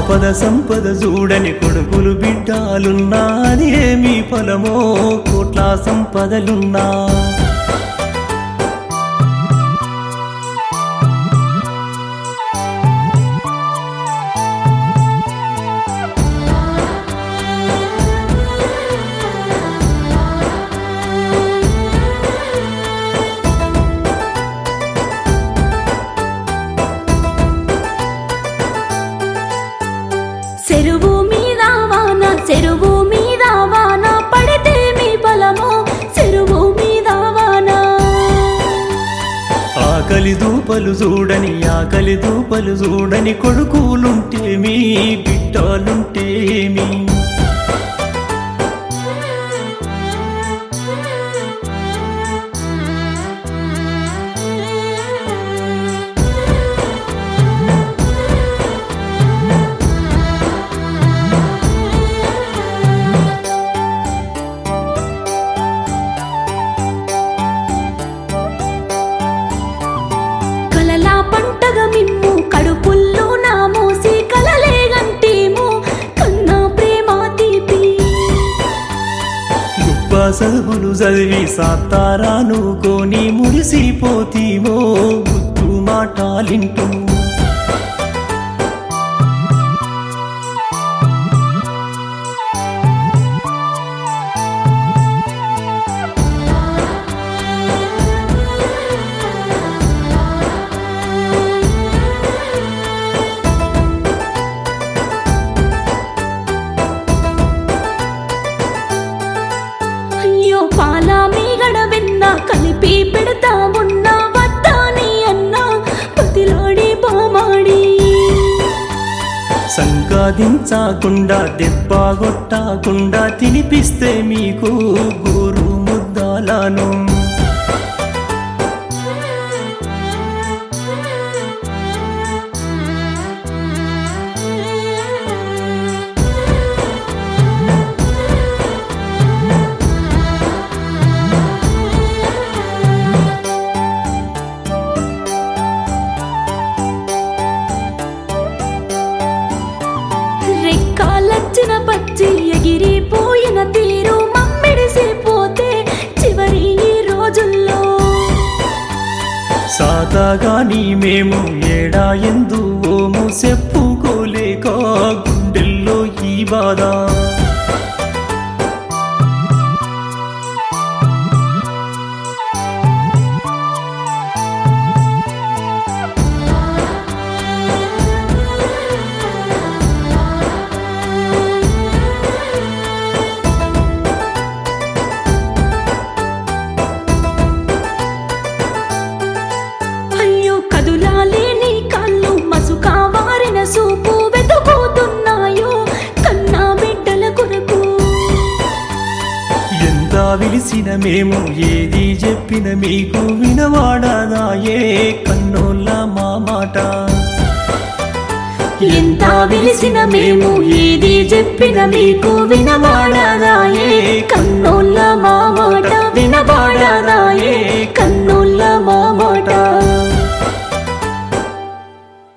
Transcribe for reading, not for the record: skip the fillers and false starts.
ఆపద సంపద చూడని కొడుకులు బిడ్డాలున్నా అది ఏమి ఫలమో కోట్ల సంపదలున్నా చెరువు మీద వాన చెరువు మీద వాన పడితే మీ బలమో చెరువు మీద వాన ఆకలి దూపలు చూడని కొడుకులుంటేమి బిడ్డలుంటేమి కలలా పంటగా మిమ్ము కడుపుల్లో నా మోసి కలలేగంటేమో కన్నా ప్రేమ తీపి గొప్ప చదువులు చదివి సాతారాను కొని మురిసిపోతీమో గుత్తు మాటాలింటూ అయ్యో పాల మీగడ వెన్న కలిపి పెడతా ఉన్నా వద్దాని అన్న పతిలాడి బామాడి సంపాదించకుండా దెబ్బ కొట్టకుండా తినిపిస్తే మీకు గోరు ముద్దాలను రెక్కాలచ్చిన పచ్చి ఎగిరిపోయిన తీరు మమ్మిడిసిపోతే చివరి ఈ రోజుల్లో సాతాగాని మేము ఏడా ఎందు ఓము చెప్పుకోలేక గుండెల్లో ఈ బాధ అయ్యో కదులాలేని కాళ్ళు మసుకా వారిన సూపు వెతుకుతున్నాయో కన్నా బిడ్డల కొరకు ఎంత విలిసిన మేము ఏది చెప్పిన మీకు వినవాడదాయే కన్నోళ్ళ మా మాట ఎంత విలిసిన మేము ఏది చెప్పిన మీకు వినవాడదాయే కన్నోళ్ళ